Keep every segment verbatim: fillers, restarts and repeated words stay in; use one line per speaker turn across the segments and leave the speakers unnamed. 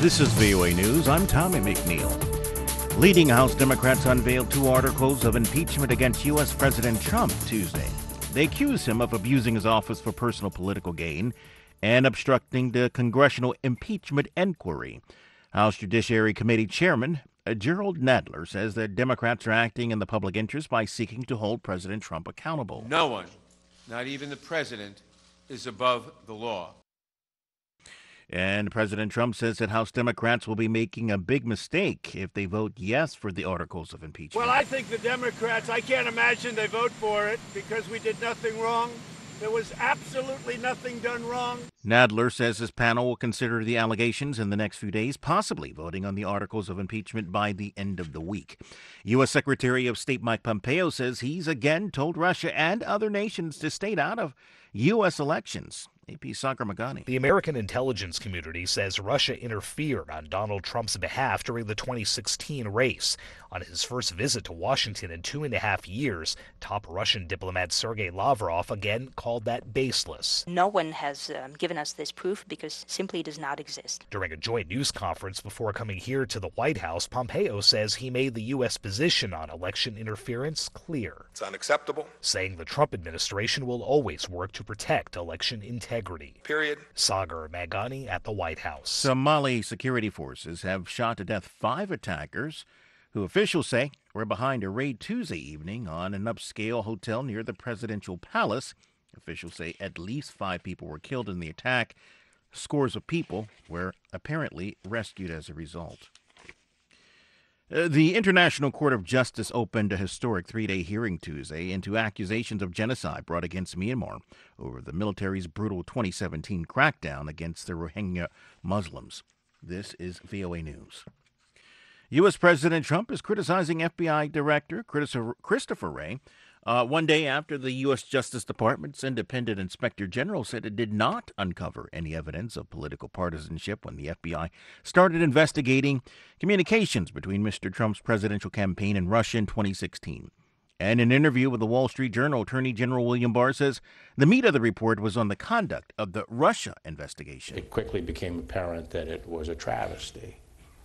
This is V O A News. I'm Tommy McNeil. Leading House Democrats unveiled two articles of impeachment against U S. President Trump Tuesday. They accuse him of abusing his office for personal political gain and obstructing the congressional impeachment inquiry. House Judiciary Committee Chairman Jerrold Nadler says that Democrats are acting in the public interest by seeking to hold President Trump accountable.
No one, not even the president, is above the law.
And President Trump says that House Democrats will be making a big mistake if they vote yes for the articles of impeachment.
Well, I think the Democrats, I can't imagine they vote for it because we did nothing wrong. There was absolutely nothing done wrong.
Nadler says his panel will consider the allegations in the next few days, possibly voting on the articles of impeachment by the end of the week. U S. Secretary of State Mike Pompeo says he's again told Russia and other nations to stay out of U S elections. A P Sagar Magani.
The American intelligence community says Russia interfered on Donald Trump's behalf during the twenty sixteen race. On his first visit to Washington in two and a half years, top Russian diplomat Sergei Lavrov again called that baseless.
No one has um, given us this proof because simply it does not exist.
During a joint news conference before coming here to the White House, Pompeo says he made the U S position on election interference clear.
It's unacceptable.
Saying the Trump administration will always work to protect election integrity.
Period.
Sagar Magani at the White House.
Somali security forces have shot to death five attackers who officials say were behind a raid Tuesday evening on an upscale hotel near the presidential palace. Officials say at least five people were killed in the attack. Scores of people were apparently rescued as a result. Uh, the International Court of Justice opened a historic three-day hearing Tuesday into accusations of genocide brought against Myanmar over the military's brutal twenty seventeen crackdown against the Rohingya Muslims. This is V O A News. U S. President Trump is criticizing F B I Director Christopher Wray uh, one day after the U S. Justice Department's independent inspector general said it did not uncover any evidence of political partisanship when the F B I started investigating communications between Mister Trump's presidential campaign and Russia in twenty sixteen. And in an interview with the Wall Street Journal, Attorney General William Barr says the meat of the report was on the conduct of the Russia investigation.
It quickly became apparent that it was a travesty.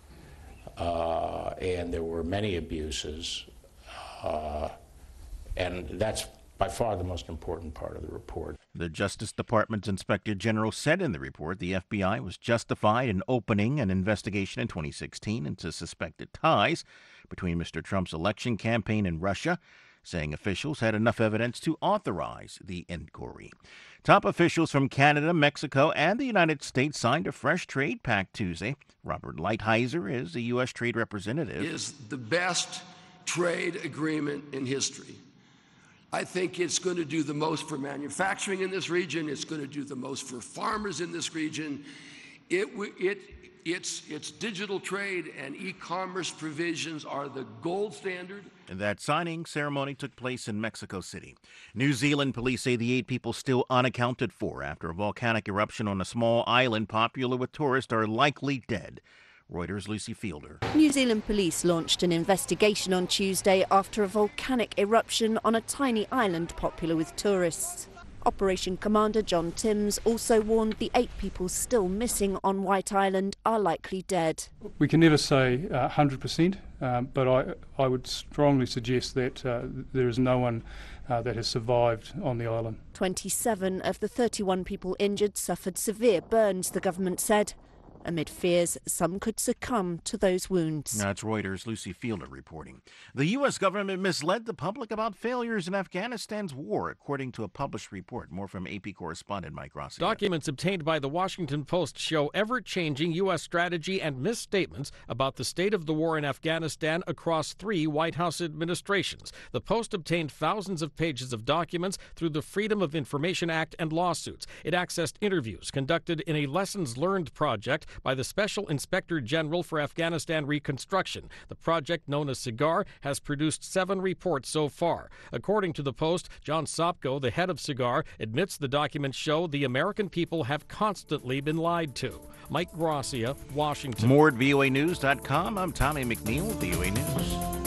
Uh, and there were many abuses, uh, and that's by far the most important part of the report.
The Justice Department's Inspector General said in the report the F B I was justified in opening an investigation in twenty sixteen into suspected ties between Mister Trump's election campaign and Russia, saying officials had enough evidence to authorize the inquiry. Top officials from Canada, Mexico, and the United States signed a fresh trade pact Tuesday. Robert Lighthizer is the U S trade representative.
It is the best trade agreement in history. I think it's going to do the most for manufacturing in this region. It's going to do the most for farmers in this region. It, it, its, its digital trade and e-commerce provisions are the gold standard.
And that signing ceremony took place in Mexico City. New Zealand police say the eight people still unaccounted for after a volcanic eruption on a small island popular with tourists are likely dead. Reuters' Lucy Fielder.
New Zealand police launched an investigation on Tuesday after a volcanic eruption on a tiny island popular with tourists. Operation Commander John Timms also warned the eight people still missing on White Island are likely dead.
We can never say uh, one hundred percent, um, but I, I would strongly suggest that uh, there is no one uh, that has survived on the island.
twenty-seven of the thirty-one people injured suffered severe burns, the government said, amid fears some could succumb to those wounds.
That's Reuters' Lucy Fielder reporting. The U S government misled the public about failures in Afghanistan's war, according to a published report. More from A P correspondent Mike Rossi.
Documents obtained by the Washington Post show ever-changing U S strategy and misstatements about the state of the war in Afghanistan across three White House administrations. The Post obtained thousands of pages of documents through the Freedom of Information Act and lawsuits. It accessed interviews conducted in a lessons learned project by the Special Inspector General for Afghanistan Reconstruction. The project, known as SIGAR, has produced seven reports so far. According to the Post, John Sopko, the head of SIGAR, admits the documents show the American people have constantly been lied to. Mike Gracia, Washington.
More at V O A News dot com. I'm Tommy McNeil, V O A News.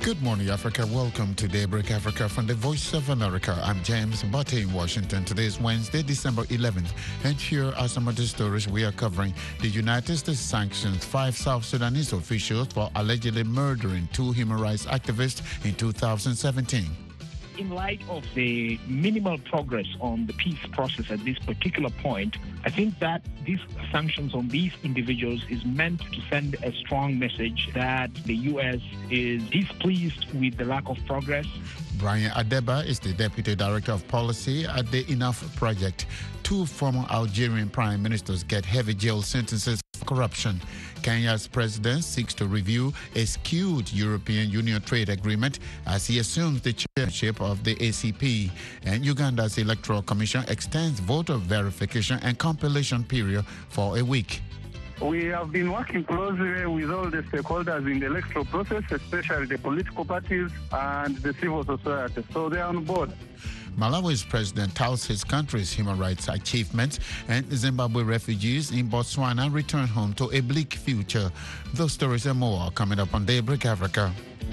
Good morning, Africa. Welcome to Daybreak Africa from the Voice of America. I'm James Butte in Washington. Today is Wednesday, December eleventh. And here are some of the stories we are covering. The United States sanctions five South Sudanese officials for allegedly murdering two human rights activists in two thousand seventeen.
In light of the minimal progress on the peace process at this particular point, I think that these sanctions on these individuals is meant to send a strong message that the U S is displeased with the lack of progress.
Brian Adeba is the Deputy Director of Policy at the Enough Project. Two former Algerian prime ministers get heavy jail sentences for corruption. Kenya's president seeks to review a skewed European Union trade agreement as he assumes the chairmanship of the A C P. And Uganda's Electoral Commission extends voter verification and compilation period for a week.
We have been working closely with all the stakeholders in the electoral process, especially the political parties and the civil society. So they are on board.
Malawi's president touts his country's human rights achievements, and Zimbabwe refugees in Botswana return home to a bleak future. Those stories and more are coming up on Daybreak Africa.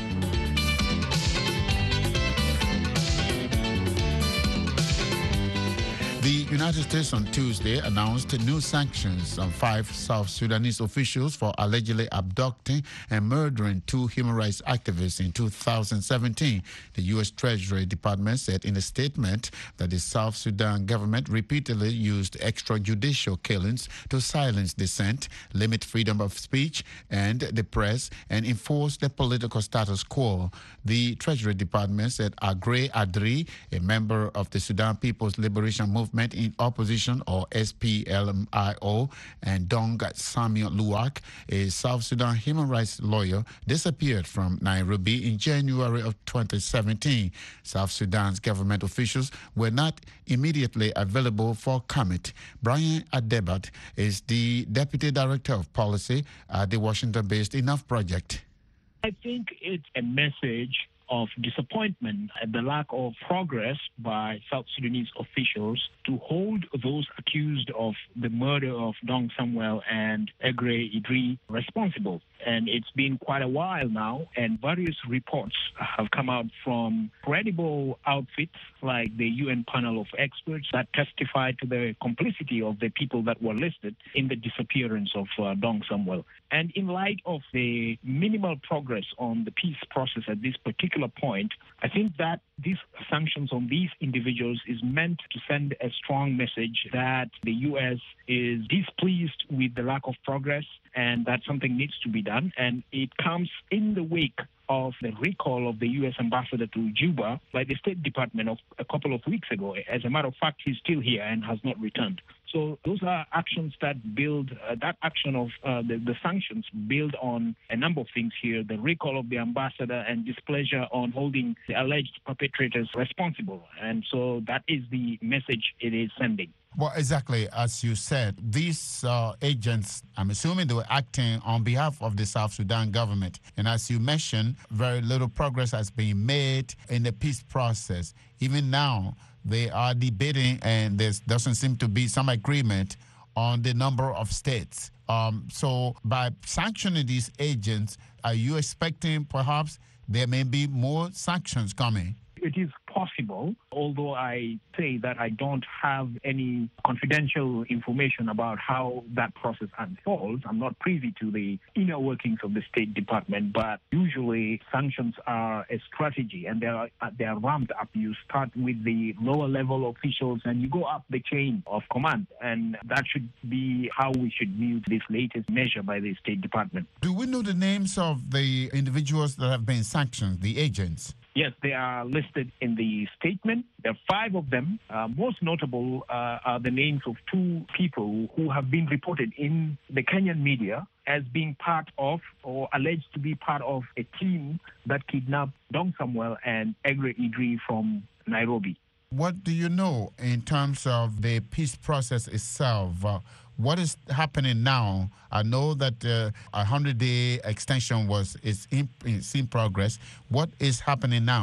The United States on Tuesday announced new sanctions on five South Sudanese officials for allegedly abducting and murdering two human rights activists in two thousand seventeen. The U S Treasury Department said in a statement that the South Sudan government repeatedly used extrajudicial killings to silence dissent, limit freedom of speech and the press, and enforce the political status quo. The Treasury Department said Agre Adri, a member of the Sudan People's Liberation Movement in Opposition, or S P L M I O, and Dong Samuel Luwak, a South Sudan human rights lawyer, disappeared from Nairobi in January of twenty seventeen. South Sudan's government officials were not immediately available for comment. Brian Adebat is the Deputy Director of Policy at the Washington-based Enough Project.
I think it's a message of disappointment at the lack of progress by South Sudanese officials to hold those accused of the murder of Dong Samuel and Agre Idri responsible. And it's been quite a while now, and various reports have come out from credible outfits like the U N panel of experts that testified to the complicity of the people that were listed in the disappearance of uh, Dong Samuel. And in light of the minimal progress on the peace process at this particular point, I think that these sanctions on these individuals is meant to send a strong message that the U S is displeased with the lack of progress and that something needs to be done. And it comes in the wake of the recall of the U S ambassador to Juba by the State Department of a couple of weeks ago. As a matter of fact, he's still here and has not returned. So those are actions that build, uh, that action of uh, the, the sanctions build on a number of things here, the recall of the ambassador and displeasure on holding the alleged perpetrators responsible. And so that is the message it is sending.
Well, exactly, as you said, these uh, agents, I'm assuming they were acting on behalf of the South Sudan government. And as you mentioned, very little progress has been made in the peace process. Even now, they are debating, and there doesn't seem to be some agreement on the number of states. Um, so by sanctioning these agents, are you expecting perhaps there may be more sanctions coming?
It is possible, although I say that I don't have any confidential information about how that process unfolds. I'm not privy to the inner workings of the State Department, but usually sanctions are a strategy and they are, they are ramped up. You start with the lower level officials and you go up the chain of command, and that should be how we should view this latest measure by the State Department.
Do we know the names of the individuals that have been sanctioned, the agents?
Yes, they are listed in the statement. There are five of them. Uh, most notable uh, are the names of two people who have been reported in the Kenyan media as being part of or alleged to be part of a team that kidnapped Dong Samuel and Agre Idri from Nairobi.
What do you know in terms of the peace process itself? Uh, what is happening now? I know that uh, a hundred-day extension was is in, is in progress. What is happening now?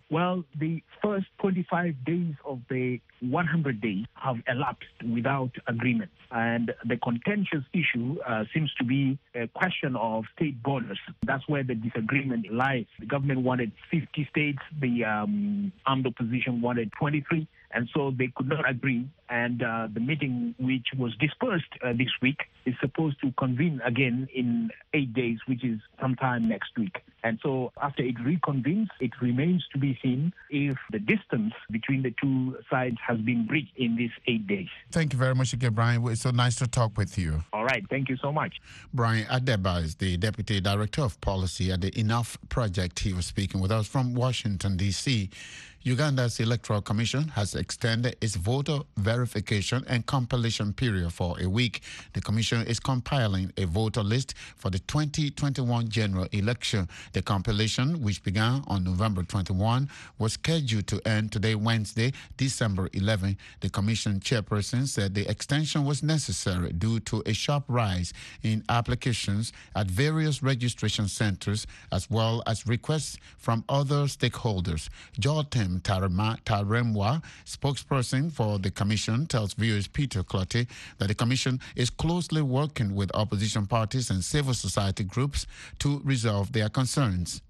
Well, the first twenty-five days of the one hundred days have elapsed without agreement. And the contentious issue uh, seems to be a question of state borders. That's where the disagreement lies. The government wanted fifty states. The um, armed opposition wanted twenty-three. And so they could not agree. And uh, the meeting, which was dispersed uh, this week, is supposed to convene again in eight days, which is sometime next week. And so after it reconvenes, it remains to be seen if the distance between the two sides has been bridged in these eight days.
Thank you very much again, Brian. It's so nice to talk with you.
All right. Thank you so much.
Brian Adeba is the Deputy Director of Policy at the Enough Project. He was speaking with us from Washington, D C Uganda's Electoral Commission has extended its voter verification and compilation period for a week. The Commission is compiling a voter list for the twenty twenty-one general election. The compilation, which began on November twenty-first, was scheduled to end today, Wednesday, December eleventh. The Commission chairperson said the extension was necessary due to a sharp rise in applications at various registration centers, as well as requests from other stakeholders. Jordan Taremwa, spokesperson for the Commission, tells viewers Peter Clotty that the Commission is closely working with opposition parties and civil society groups to resolve their concerns.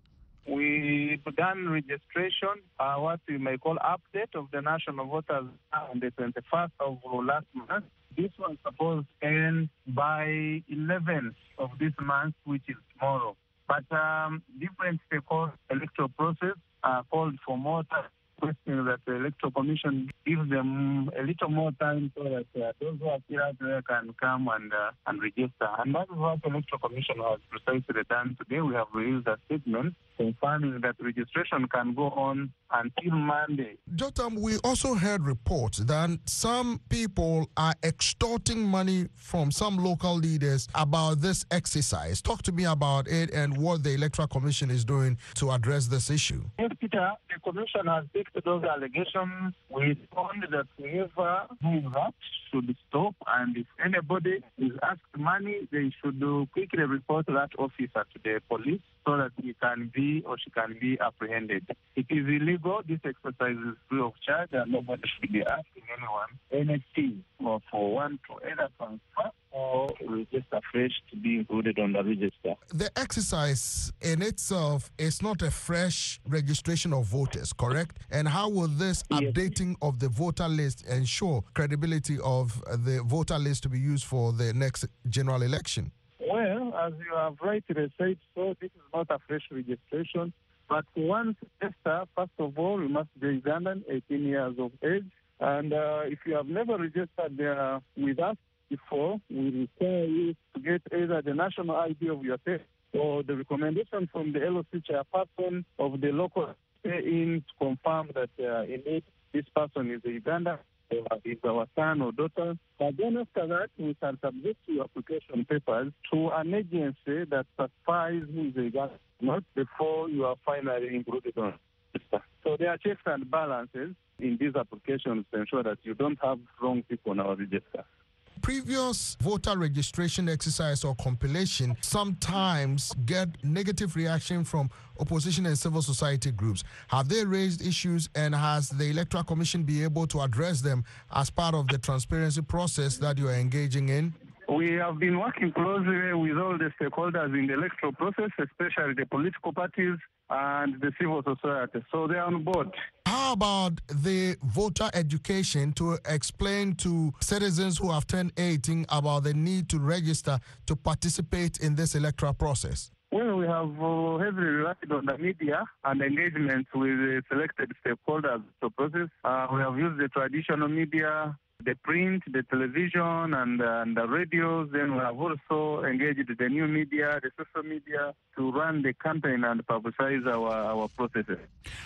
We began registration, uh, what we may call update of the national voters on the twenty-first of last month. This was supposed to end by eleventh of this month, which is tomorrow. But um, different stakeholders, electoral process, uh, called for more time, requesting that the Electoral Commission gives them a little more time so that uh, those who are still out there can come and uh, and register. And that is what the Electoral Commission has precisely done today. We have released a statement confirming that registration can go on until Monday.
Jotam, we also heard reports that some people are extorting money from some local leaders about this exercise. Talk to me about it and what the Electoral Commission is doing to address this issue.
Yes, Peter, the Commission has picked those allegations. We found that whoever doing that should stop, and if anybody is asked money, they should quickly report that officer to the police so that he can be or she can be apprehended. It is illegal. This exercise is free of charge, and nobody should be asking anyone anything or for one to either transfer or register fresh to be included on the register.
The exercise in itself is not a fresh registration of voters, correct? And how will this yes. updating of the voter list ensure credibility of the voter list to be used for the next general election?
Well, as you have rightly said, so this is not a fresh registration. But once register, first of all, you must be Ugandan, eighteen years of age. And uh, if you have never registered uh, with us before, we require you to get either the national I D of your state or the recommendation from the L O C chairperson of the local in to confirm that uh, indeed this person is a Ugandan, is our son or daughter. But then after that, we can submit your application papers to an agency that certifies who is a Ugandan, not before you are finally included on register. So there are checks and balances in these applications to ensure that you don't have wrong people on our register.
Previous voter registration exercise or compilation sometimes get negative reaction from opposition and civil society groups. Have they raised issues, and has the Electoral Commission been able to address them as part of the transparency process that you are engaging in?
We have been working closely with all the stakeholders in the electoral process, especially the political parties and the civil society. So they are on board.
How about the voter education to explain to citizens who have turned eighteen about the need to register to participate in this electoral process?
Well, we have uh, heavily relied on the media and engagement with the selected stakeholders. So process, uh, we have used the traditional media, the print, the television, and, uh, and the radios. Then we have also engaged the new media, the social media, to run the campaign and publicize our, our processes.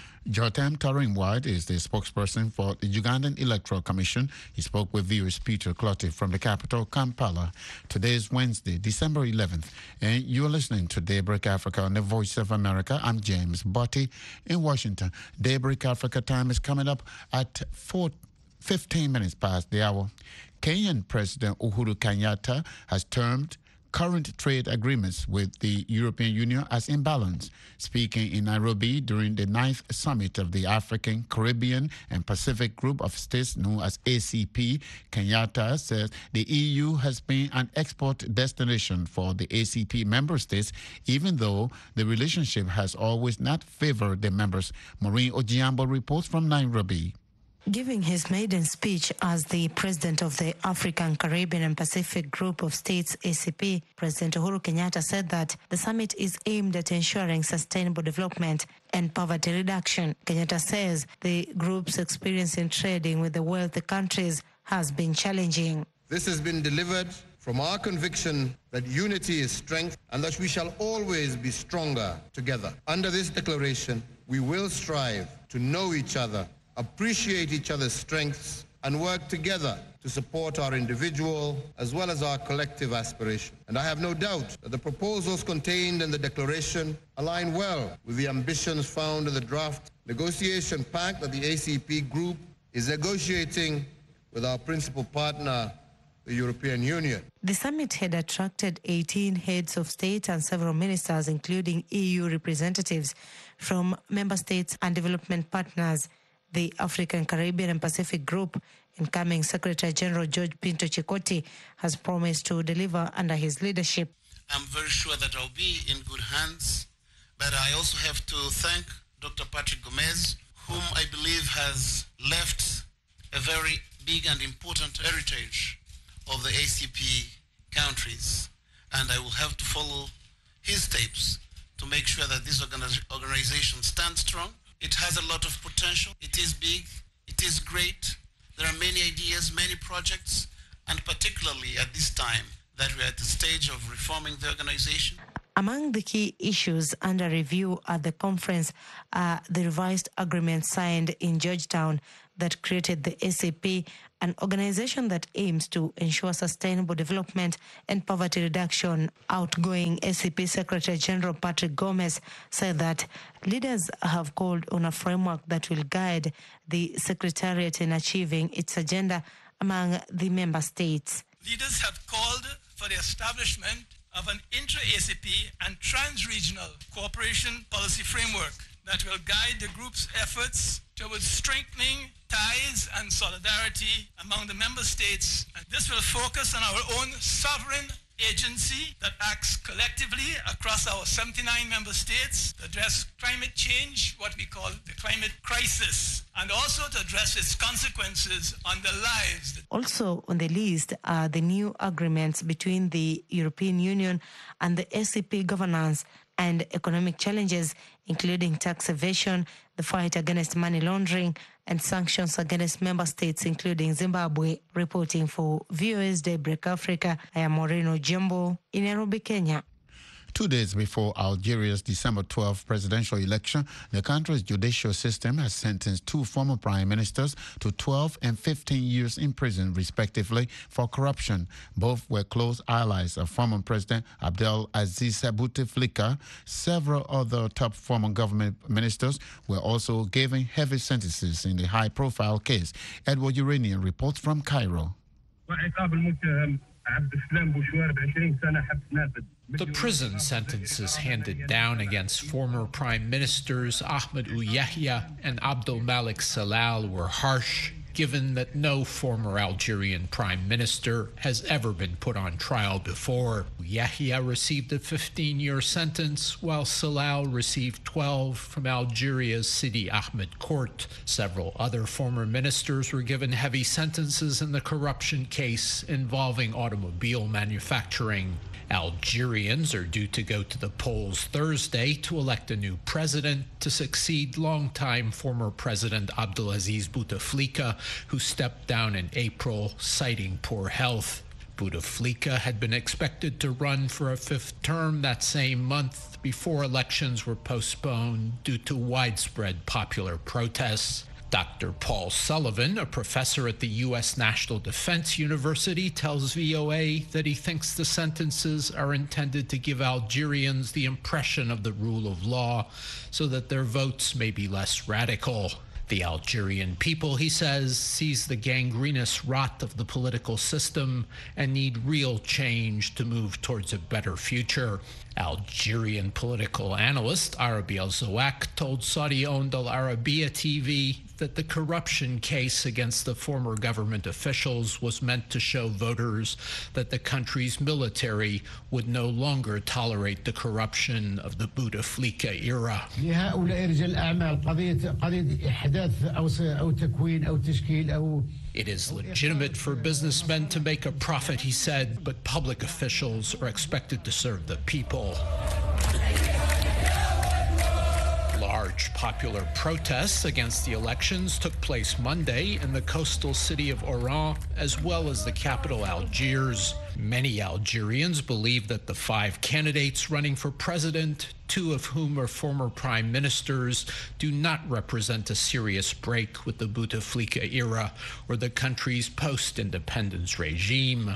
Jotam Taremwa is the spokesperson for the Ugandan Electoral Commission. He spoke with viewers Peter Clotty from the capital, Kampala. Today is Wednesday, December eleventh, and you're listening to Daybreak Africa on the Voice of America. I'm James Botti in Washington. Daybreak Africa time is coming up at four fifteen minutes past the hour. Kenyan President Uhuru Kenyatta has termed current trade agreements with the European Union as imbalanced. Speaking in Nairobi during the ninth summit of the African, Caribbean, and Pacific Group of States known as A C P, Kenyatta says the E U has been an export destination for the A C P member states, even though the relationship has always not favored the members. Maureen Ojiambo reports from Nairobi.
Giving his maiden speech as the president of the African, Caribbean and Pacific Group of States, A C P, President Uhuru Kenyatta said that the summit is aimed at ensuring sustainable development and poverty reduction. Kenyatta says the group's experience in trading with the wealthy countries has been challenging.
This has been delivered from our conviction that unity is strength and that we shall always be stronger together. Under this declaration, we will strive to know each other, appreciate each other's strengths, and work together to support our individual as well as our collective aspiration. And I have no doubt that the proposals contained in the declaration align well with the ambitions found in the draft negotiation pact that the A C P group is negotiating with our principal partner, the European Union.
The summit had attracted eighteen heads of state and several ministers, including E U representatives from member states and development partners. The African, Caribbean and Pacific Group, incoming Secretary General George Pinto Chikoti, has promised to deliver under his leadership.
I'm very sure that I'll be in good hands, but I also have to thank Doctor Patrick Gomez, whom I believe has left a very big and important heritage of the A C P countries, and I will have to follow his steps to make sure that this organization stands strong. It has a lot of potential. It is big. It is great. There are many ideas, many projects, and particularly at this time that we're at the stage of reforming the organization.
Among the key issues under review at the conference are the revised agreement signed in Georgetown that created the A C P, an organization that aims to ensure sustainable development and poverty reduction. Outgoing A C P Secretary General Patrick Gomez said that leaders have called on a framework that will guide the Secretariat in achieving its agenda among the member states.
Leaders have called for the establishment of an intra-A C P and trans-regional cooperation policy framework that will guide the group's efforts towards strengthening ties and solidarity among the member states. And this will focus on our own sovereign agency that acts collectively across our seventy-nine member states to address climate change, what we call the climate crisis, and also to address its consequences on the lives.
Also on the list are the new agreements between the European Union and the A C P governance and economic challenges, including tax evasion, the fight against money laundering, and sanctions against member states, including Zimbabwe. Reporting for V O A's Daybreak Africa, I am Maureen Ojiambo in Nairobi, Kenya.
Two days before Algeria's December twelfth presidential election, the country's judicial system has sentenced two former prime ministers to twelve and fifteen years in prison, respectively, for corruption. Both were close allies of former President Abdel Aziz Bouteflika. Several other top former government ministers were also given heavy sentences in the high-profile case. Edward Uranian reports from Cairo.
The prison sentences handed down against former prime ministers Ahmed Ouyahia and Abdel Malik Salal were harsh, given that no former Algerian prime minister has ever been put on trial before. Ouyahia received a fifteen-year sentence, while Salal received twelve from Algeria's Sidi Ahmed court. Several other former ministers were given heavy sentences in the corruption case involving automobile manufacturing. Algerians are due to go to the polls Thursday to elect a new president to succeed longtime former President Abdelaziz Bouteflika, who stepped down in April, citing poor health. Bouteflika had been expected to run for a fifth term that same month before elections were postponed due to widespread popular protests. Doctor Paul Sullivan, a professor at the U S National Defense University, tells V O A that he thinks the sentences are intended to give Algerians the impression of the rule of law so that their votes may be less radical. The Algerian people, he says, sees the gangrenous rot of the political system and need real change to move towards a better future. Algerian political analyst Arabi Al-Zawak told Saudi-owned Al Arabiya T V that the corruption case against the former government officials was meant to show voters that the country's military would no longer tolerate the corruption of the Bouteflika era. It is legitimate for businessmen to make a profit, he said, but public officials are expected to serve the people. Large popular protests against the elections took place Monday in the coastal city of Oran, as well as the capital Algiers. Many Algerians believe that the five candidates running for president, two of whom are former prime ministers, do not represent a serious break with the Bouteflika era or the country's post-independence regime.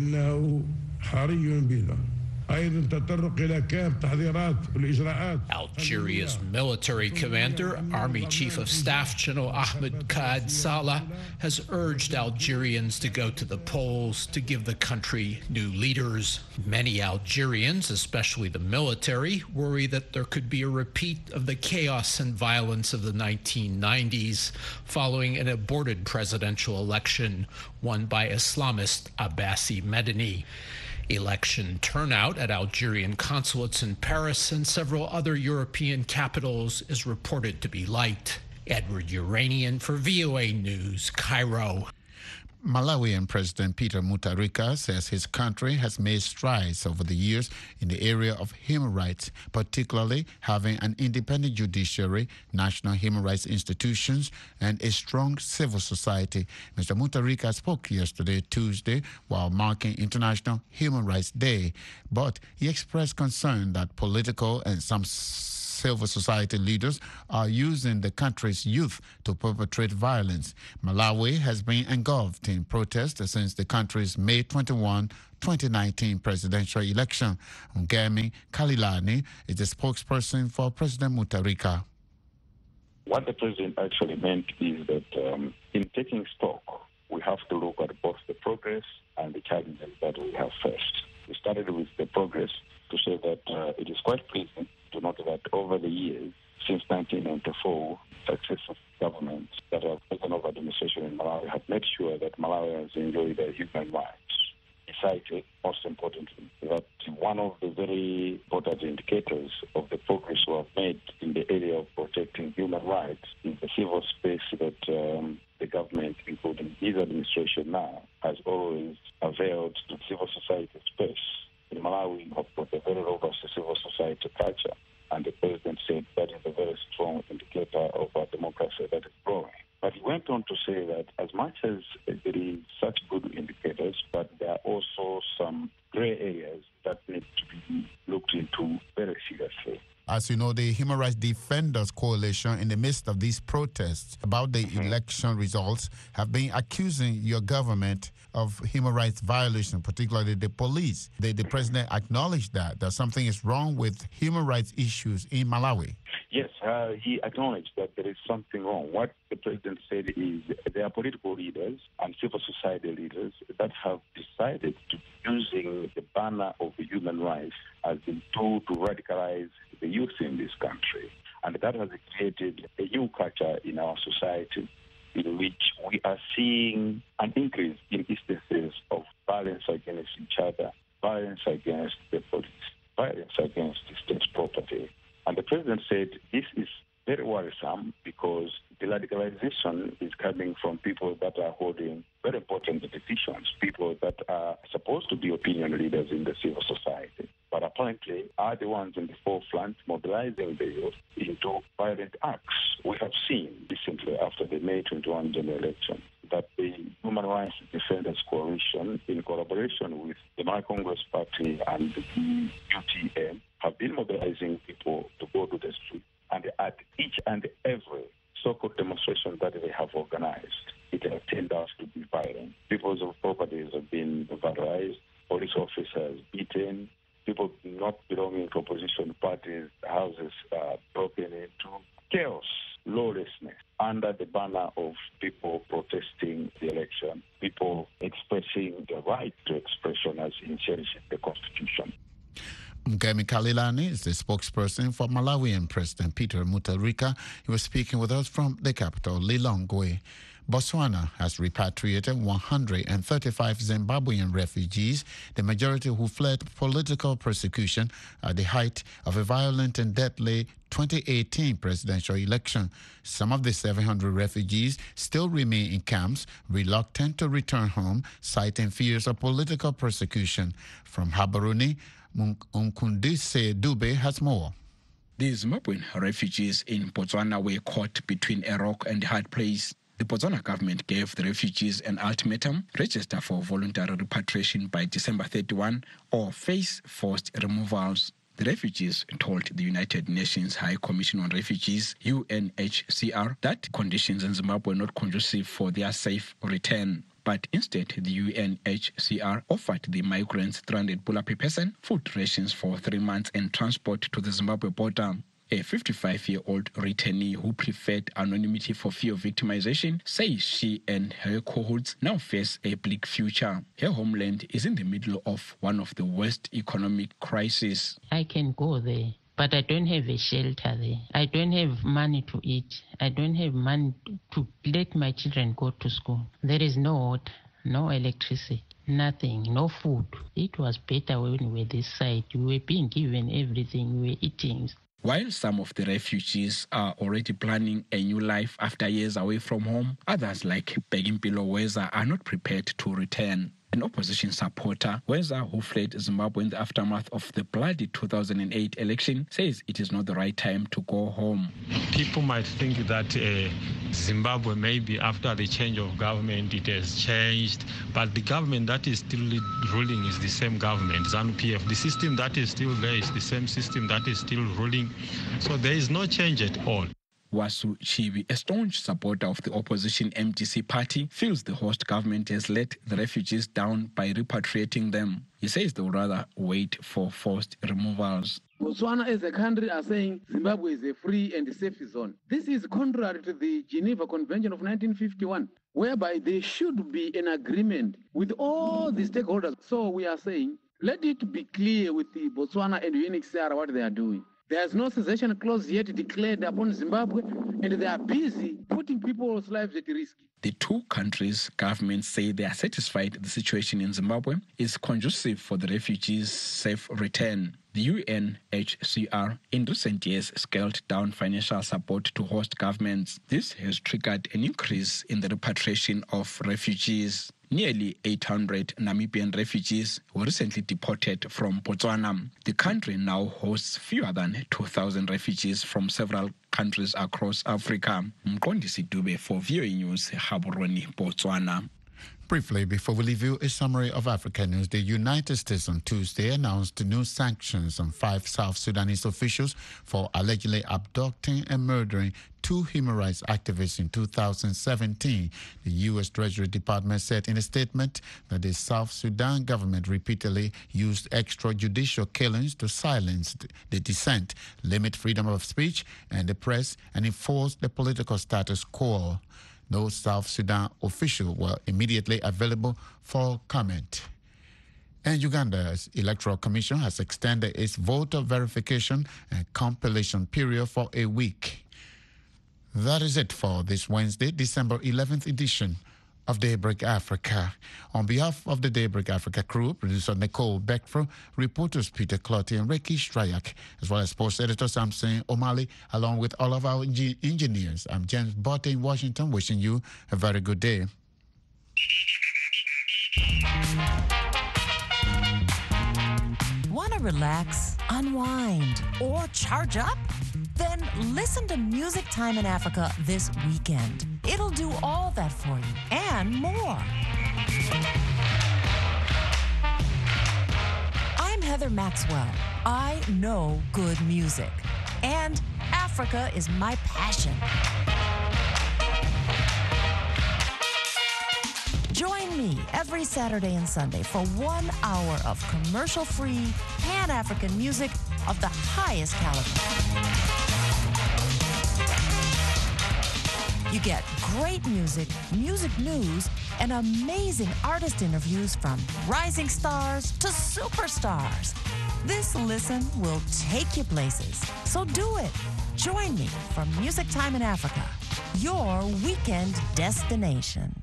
Algeria's military commander, Army Chief of Staff General Ahmed Kaad Salah, has urged Algerians to go to the polls to give the country new leaders. Many Algerians, especially the military, worry that there could be a repeat of the chaos and violence of the nineteen nineties following an aborted presidential election won by Islamist Abbasi Medini. Election turnout at Algerian consulates in Paris and several other European capitals is reported to be light. Edward Uranian for V O A News, Cairo.
Malawian President Peter Mutharika says his country has made strides over the years in the area of human rights, particularly having an independent judiciary, national human rights institutions, and a strong civil society. Mister Mutharika spoke yesterday, Tuesday, while marking International Human Rights Day, but he expressed concern that political and some civil society leaders are using the country's youth to perpetrate violence. Malawi has been engulfed in protest since the country's May twenty-first, twenty nineteen presidential election. Ngemi Kalilani is the spokesperson for President Mutharika.
What the president actually meant is that um, in taking stock, we have to look at both the progress and the challenges that we have faced. We started with the progress to say that uh, it is quite pleasing to note that over the years, since nineteen ninety-four, successive governments that have taken over administration in Malawi have made sure that Malawi has enjoyed their human rights. Cited, most importantly, that one of the very important indicators of the progress we have made in the area of protecting human rights is the civil space that um, the government, including his administration now, has always availed to civil society space. In Malawi, we have got a very robust civil society culture, and the president said that is a very strong indicator of a democracy that is growing. But he went on to say that as much as there is such good indicators, but there are also some gray areas that need to be looked into very seriously.
As you know, the Human Rights Defenders Coalition, in the midst of these protests about the mm-hmm. election results, have been accusing your government of human rights violation, particularly the police. The, the president acknowledged that, that something is wrong with human rights issues in Malawi.
Yes, uh, he acknowledged that there is something wrong. What the president said is there are political leaders and civil society leaders that have decided to be using the banner of the human rights as a tool to radicalize the youth in this country. And that has created a new culture in our society in which we are seeing an increase in instances of violence against each other, violence against the police, violence against the state's property. And the president said this is very worrisome because the radicalization is coming from people that are holding very important decisions, people that are supposed to be opinion leaders in the civil society, but apparently are the ones in the forefront mobilizing the youth into violent acts. We have seen recently after the May twenty-first general election that the Human Rights Defenders Coalition, in collaboration with the Malawi Congress Party and the U T M, have been mobilizing people to go to the street. And at each and every so-called demonstration that they have organized, it has turned out to be violent. People's properties have been vandalized, police officers beaten, people not belonging to opposition parties' houses uh, broken into, chaos, lawlessness. under the banner of people protesting the election, people expressing the right to expression as inherent in the Constitution.
Mgemi Kalilani is the spokesperson for Malawian President Peter Mutharika. He was speaking with us from the capital, Lilongwe. Botswana has repatriated one hundred thirty-five Zimbabwean refugees, the majority who fled political persecution at the height of a violent and deadly twenty eighteen presidential election. Some of the seven hundred refugees still remain in camps, reluctant to return home, citing fears of political persecution. From Habaruni, Mkundise Dube has more.
The Zimbabwean refugees in Botswana were caught between a rock and a hard place. The Botswana government gave the refugees an ultimatum: register for voluntary repatriation by December thirty-first or face forced removals. The refugees told the United Nations High Commission on Refugees, U N H C R, that conditions in Zimbabwe are not conducive for their safe return. But instead, the U N H C R offered the migrants three hundred pula per person, food rations for three months, and transport to the Zimbabwe border. A fifty-five-year-old returnee who preferred anonymity for fear of victimization says she and her cohorts now face a bleak future. Her homeland is in the middle of one of the worst economic crises.
I can go there, but I don't have a shelter there. I don't have money to eat. I don't have money to let my children go to school. There is no water, no electricity, nothing, no food. It was better when we were this side. We were being given everything. We were eating.
While some of the refugees are already planning a new life after years away from home, others like Begimpilo Weza are not prepared to return. An opposition supporter, Weza, who fled Zimbabwe in the aftermath of the bloody two thousand eight election, says it is not the right time to go home.
People might think that uh, Zimbabwe, maybe after the change of government, it has changed, but the government that is still ruling is the same government, ZANU-P F. The system that is still there is the same system that is still ruling, so there is no change at all.
Wasu Chibi, a staunch supporter of the opposition M D C party, feels the host government has let the refugees down by repatriating them. He says they would rather wait for forced removals.
Botswana as a country are saying Zimbabwe is a free and safe zone. This is contrary to the Geneva Convention of nineteen fifty-one, whereby there should be an agreement with all the stakeholders. So we are saying, let it be clear with the Botswana and U N H C R what they are doing. There's no cessation clause yet declared upon Zimbabwe, and they are busy putting people's lives at risk.
The two countries' governments say they are satisfied the situation in Zimbabwe is conducive for the refugees' safe return. The U N H C R in recent years scaled down financial support to host governments. This has triggered an increase in the repatriation of refugees. Nearly eight hundred Namibian refugees were recently deported from Botswana. The country now hosts fewer than two thousand refugees from several countries across Africa. Mkondisi Dube for V O A News, Gaborone, Botswana.
Briefly, before we leave you, a summary of Africa news. The United States on Tuesday announced new sanctions on five South Sudanese officials for allegedly abducting and murdering two human rights activists in two thousand seventeen. The U S Treasury Department said in a statement that the South Sudan government repeatedly used extrajudicial killings to silence the dissent, limit freedom of speech and the press, and enforce the political status quo. No South Sudan officials were immediately available for comment. And Uganda's Electoral Commission has extended its voter verification and compilation period for a week. That is it for this Wednesday, December eleventh edition of Daybreak Africa. On behalf of the Daybreak Africa crew, producer Nicole Beckford, reporters Peter Clotty and Ricky Strayak, as well as sports editor Samson O'Malley, along with all of our eng- engineers. I'm James Botte in Washington, wishing you a very good day.
Want to relax, unwind, or charge up? Then listen to Music Time in Africa this weekend. It'll do all that for you and more. I'm Heather Maxwell. I know good music, and Africa is my passion. Join me every Saturday and Sunday for one hour of commercial-free, Pan-African music of the highest caliber. You get great music, music news, and amazing artist interviews from rising stars to superstars. This listen will take you places. So do it. Join me for Music Time in Africa, your weekend destination.